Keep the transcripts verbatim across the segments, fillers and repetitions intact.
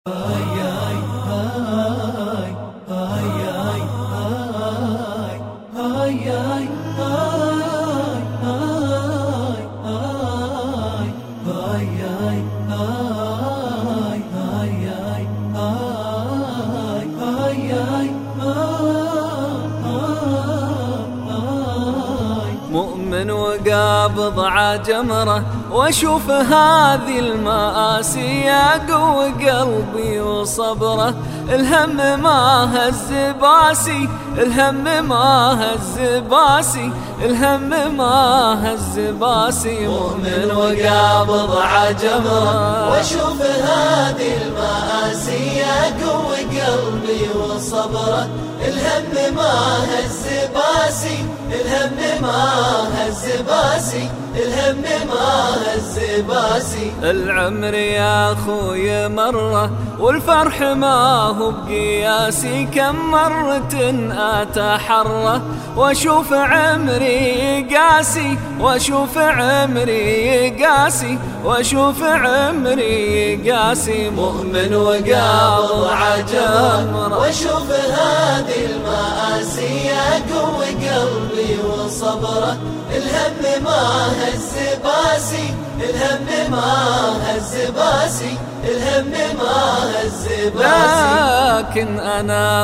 هاي هاي هاي هاي هاي هاي مؤمن وقابض عجمره واشوف هذه المآسي يقوي قلبي وصبره. الهم ما هز باسي، الهم ما هز باسي، الهم ما هز باسي. مؤمن وقابض عجمره واشوف هذه المآسي يقوي قلبي وصبره. الهم ما هز باسي، الهم ما هز باسي، الهم ما هز باسي. العمر يا خوي مره والفرح ما هو بقياسي، كم مرة أتحرى واشوف عمري قاسي، واشوف عمري قاسي، واشوف عمري قاسي. مؤمن وقابض عجمره واشوف هذه المآسي يقوي قلبي وصبره. الهم ما هز باسي، الهم ما هز باسي، الهم ما هز باسي. لكن أنا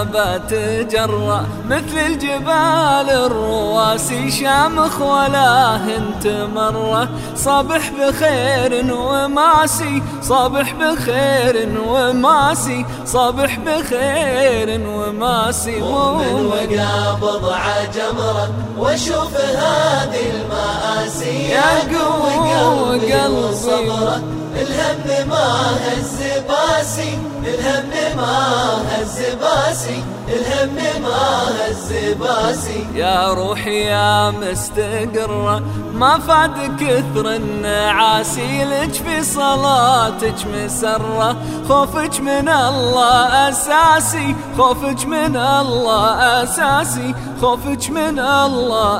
بتجرأ مثل الجبال الرواسي، شامخ ولا هنت مرة. صبح بخير وماسي، صبح بخير وماسي، صبح بخير وماسي. مؤمن وقابض عجمره واشوف هذه المآسي يقوي قلبي وصبره. الهم ما هز باسي، الهم ما هز باسي، الهم ما هز باسي. يا روحي يا مستقرة ما فاد كثر النعاسي، لك في صلاتك مسرة. خوفك من الله أساسي، خوفك من الله أساسي، خوفك من الله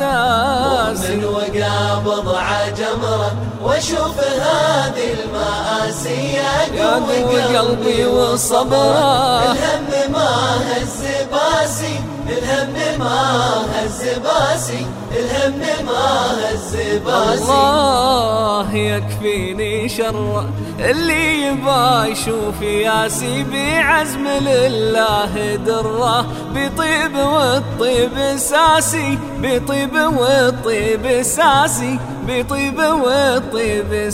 أساسي. مؤمن وقابض عجمره واشوف هذه المآسي يقوي قلبي وصبره. الهم ما هز باسي، الهم ما هز باسي، الهم ما هز باسي. الله يكفيني شر اللي يبا يشوف ياسي، بعزم لله دره. بطيب والطيب ساسي، بطيب والطيب ساسي، بطيب والطيب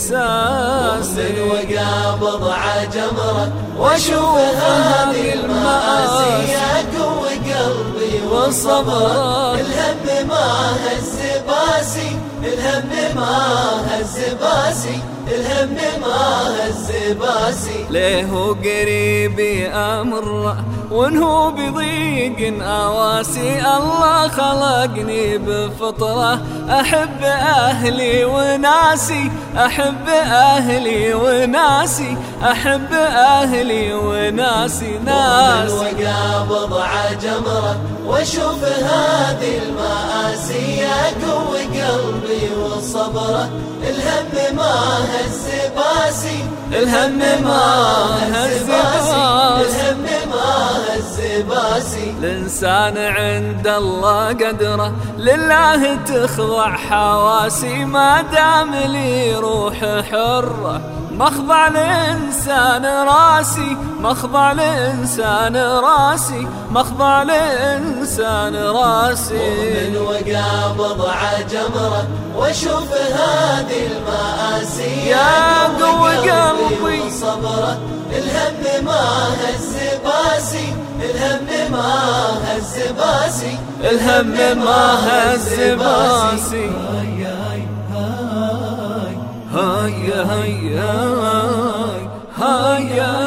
ساسي. مؤمن وقابض عجمره واشوف هذه المآسي يقوي قلبي وصبره. الهم ما هز باسي، الهم ما هز باسي، الهم ما هز باسي. ليه قريبي أمر وانهو بضيق أواسي، الله خلقني بفطرة. أحب أهلي وناسي، أحب أهلي وناسي، أحب أهلي وناسي ناسي. مؤمن وقابض عجمره واشوف هذه المآسي يقوي قلبي وصبره. الهم ما هز باسي، الهم ما هز باسي، الهم ما هز باسي. الإنسان عند الله قدره، لله تخضع حواسي. ما دام لي روح حرة مخضع الإنسان راسي، مخضع الإنسان راسي، مخضع الإنسان راسي. مؤمن وقابض عجمره واشوف هذه المآسي يقوي قلبي وصبره. الهم ما هز باسي، الهم ما هز باسي، الهم ما هز باسي. هاي هاي هاي هاي هاي